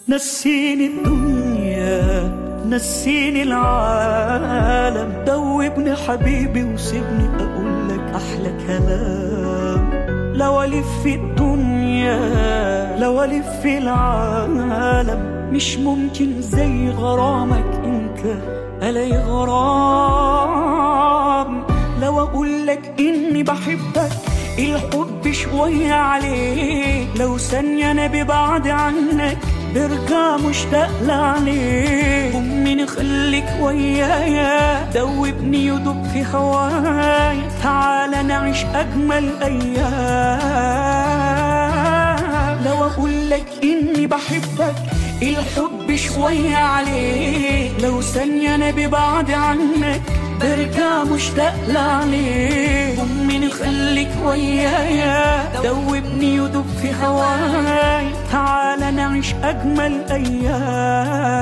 نسيني الدنيا نسيني العالم، دوبني حبيبي وسيبني اقول لك احلى كلام. لو الف في الدنيا لو الف في العالم، مش ممكن زي غرامك انت الاقي غرام. لو اقول لك اني بحبك الحب شوية عليك، لو ثانية انا ببعد عنك برجع مشتاق لعليك. أمي خليك ويايا دوبني يدوب في هوايا، تعال نعيش أجمل أيام. لو أقول لك إني بحبك الحب شوية عليك، لو ثانية أنا ببعد عنك برجع مشتاق لعليك. أمي خليك ويايا دوبني يدوب في هواي، تعال نعيش أجمل أيام.